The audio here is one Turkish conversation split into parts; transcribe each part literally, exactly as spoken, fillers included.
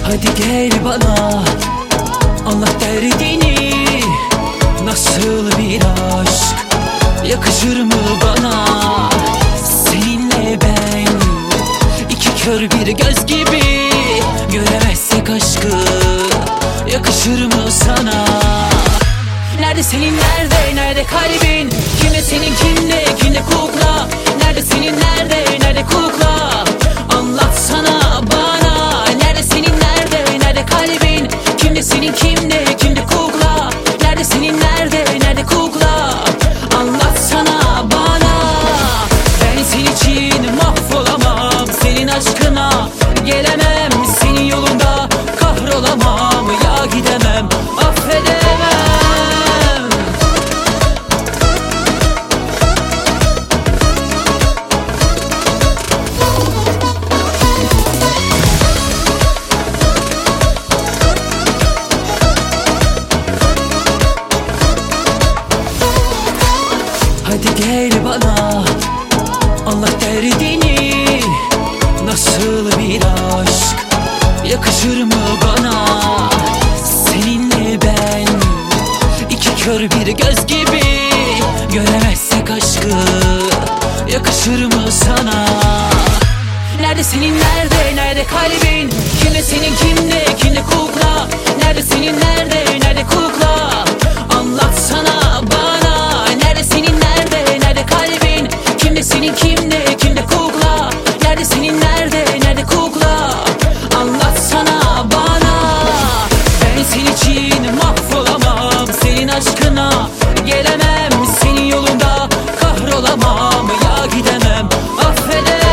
Hadi gel bana, anlat derdini. Nasıl bir aşk yakışır mı bana? Seninle ben iki kör bir göz gibi, göremezsek aşkı yakışır mı sana? Nerede senin, nerede, nerede kalbin? Kimde senin, kimde, kimde kukla? Nerede senin, nerede, nerede kukla? Anlatsana bana. Nerede senin, nerede, nerede kalbin? Kimde senin, kimde, kimde kukla? Nerede senin, nerede, nerede kukla? Anlatsana bana. Ben senin için mahvolamam, senin aşkına gelemem, senin yolunda kahrolamam, ya gidemem, affedemem. Hadi gel bana, anlat derdini. Nasıl bir aşk yakışır mı bana? Seninle ben iki kör bir göz gibi, göremezsek aşkı yakışır mı sana? Nerede senin, nerede, nerede kalbin? Kimde senin, kimde, kimde kukla? Nerede senin, nerede, nerede kukla? Anlatsana bana. Nerede senin, nerede, nerede kalbin? Kimde senin, kimde, kimde kukla? Nerede senin, nerede, nerede kukla? Anlatsana bana. Ben senin için mahvolamam, senin aşkına gelemem, senin yolunda kahrolamam, ya gidemem, affedemem.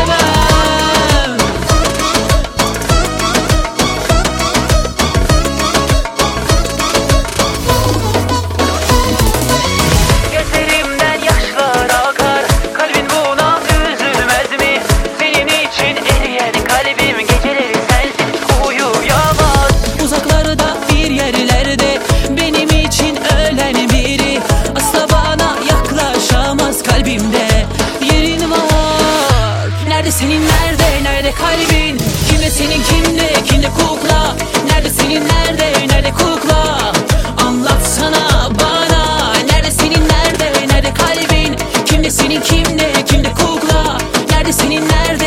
Gözlerimden yaşlar akar, kalbin buna üzülmez mi? Senin için eriyen kalbim geceleri sensiz uyuyamaz. Uzaklarda bir yerlerde benim için ölen biri, asla bana yaklaşamaz, kalbimde yerin var. Nerede senin, nerede, nerede kalbin? Kimde senin, kimde, kimde kukla? Nerede senin, nerede, nerede kukla? Anlatsana bana. Nerede senin, nerede, nerede kalbin? Kimde senin, kimde, kimde kukla? Nerede senin, nerede,